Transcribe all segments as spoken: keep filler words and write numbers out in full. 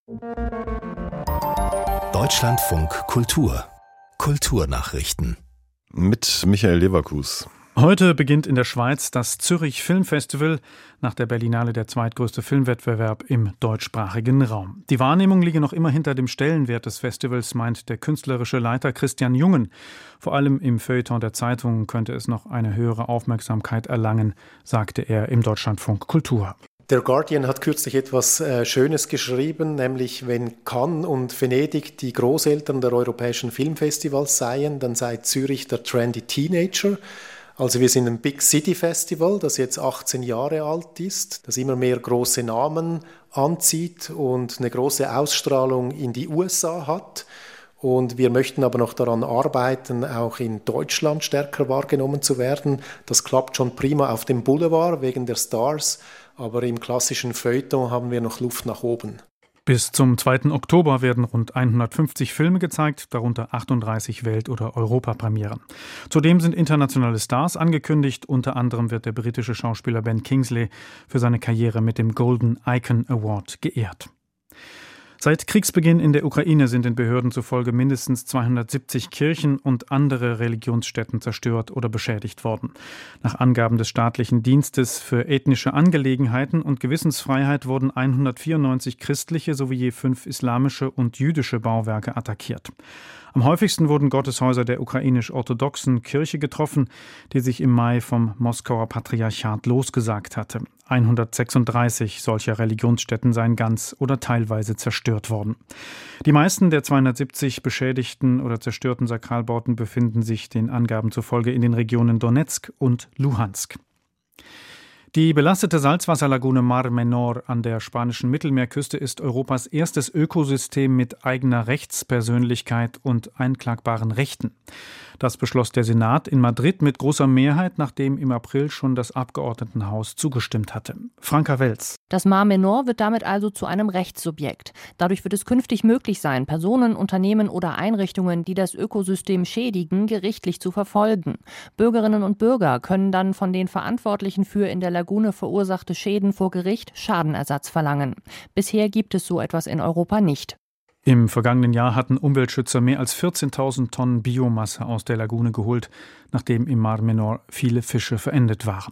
Deutschlandfunk Kultur. Kulturnachrichten. Mit Michael Leverkus. Heute beginnt in der Schweiz das Zürich Filmfestival, nach der Berlinale der zweitgrößte Filmwettbewerb im deutschsprachigen Raum. Die Wahrnehmung liege noch immer hinter dem Stellenwert des Festivals, meint der künstlerische Leiter Christian Jungen. Vor allem im Feuilleton der Zeitungen könnte es noch eine höhere Aufmerksamkeit erlangen, sagte er im Deutschlandfunk Kultur. Der Guardian hat kürzlich etwas äh, Schönes geschrieben, nämlich wenn Cannes und Venedig die Großeltern der europäischen Filmfestivals seien, dann sei Zürich der Trendy Teenager. Also wir sind ein Big City Festival, das jetzt achtzehn Jahre alt ist, das immer mehr große Namen anzieht und eine große Ausstrahlung in die U S A hat. Und wir möchten aber noch daran arbeiten, auch in Deutschland stärker wahrgenommen zu werden. Das klappt schon prima auf dem Boulevard wegen der Stars, aber im klassischen Feuilleton haben wir noch Luft nach oben. Bis zum zweiten Oktober werden rund hundertfünfzig Filme gezeigt, darunter achtunddreißig Welt- oder Europapremieren. Zudem sind internationale Stars angekündigt. Unter anderem wird der britische Schauspieler Ben Kingsley für seine Karriere mit dem Golden Icon Award geehrt. Seit Kriegsbeginn in der Ukraine sind den Behörden zufolge mindestens zweihundertsiebzig Kirchen und andere Religionsstätten zerstört oder beschädigt worden. Nach Angaben des staatlichen Dienstes für ethnische Angelegenheiten und Gewissensfreiheit wurden hundertvierundneunzig christliche sowie je fünf islamische und jüdische Bauwerke attackiert. Am häufigsten wurden Gotteshäuser der ukrainisch-orthodoxen Kirche getroffen, die sich im Mai vom Moskauer Patriarchat losgesagt hatte. hundertsechsunddreißig solcher Religionsstätten seien ganz oder teilweise zerstört worden. Die meisten der zweihundertsiebzig beschädigten oder zerstörten Sakralbauten befinden sich den Angaben zufolge in den Regionen Donezk und Luhansk. Die belastete Salzwasserlagune Mar Menor an der spanischen Mittelmeerküste ist Europas erstes Ökosystem mit eigener Rechtspersönlichkeit und einklagbaren Rechten. Das beschloss der Senat in Madrid mit großer Mehrheit, nachdem im April schon das Abgeordnetenhaus zugestimmt hatte. Franka Welz. Das Mar Menor wird damit also zu einem Rechtssubjekt. Dadurch wird es künftig möglich sein, Personen, Unternehmen oder Einrichtungen, die das Ökosystem schädigen, gerichtlich zu verfolgen. Bürgerinnen und Bürger können dann von den Verantwortlichen für in der Lagune verursachte Schäden vor Gericht Schadenersatz verlangen. Bisher gibt es so etwas in Europa nicht. Im vergangenen Jahr hatten Umweltschützer mehr als vierzehntausend Tonnen Biomasse aus der Lagune geholt, nachdem im Mar Menor viele Fische verendet waren.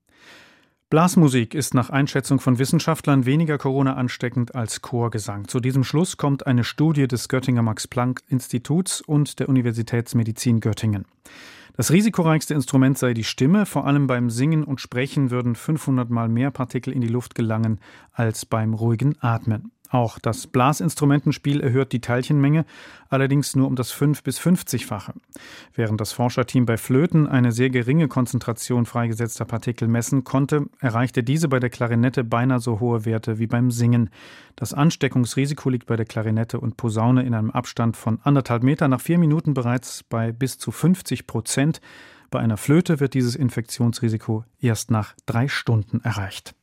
Blasmusik ist nach Einschätzung von Wissenschaftlern weniger Corona ansteckend als Chorgesang. Zu diesem Schluss kommt eine Studie des Göttinger Max-Planck-Instituts und der Universitätsmedizin Göttingen. Das risikoreichste Instrument sei die Stimme. Vor allem beim Singen und Sprechen würden fünfhundert Mal mehr Partikel in die Luft gelangen als beim ruhigen Atmen. Auch das Blasinstrumentenspiel erhöht die Teilchenmenge, allerdings nur um das fünf- bis fünfzigfache. Während das Forscherteam bei Flöten eine sehr geringe Konzentration freigesetzter Partikel messen konnte, erreichte diese bei der Klarinette beinahe so hohe Werte wie beim Singen. Das Ansteckungsrisiko liegt bei der Klarinette und Posaune in einem Abstand von anderthalb Meter nach vier Minuten bereits bei bis zu fünfzig Prozent. Bei einer Flöte wird dieses Infektionsrisiko erst nach drei Stunden erreicht.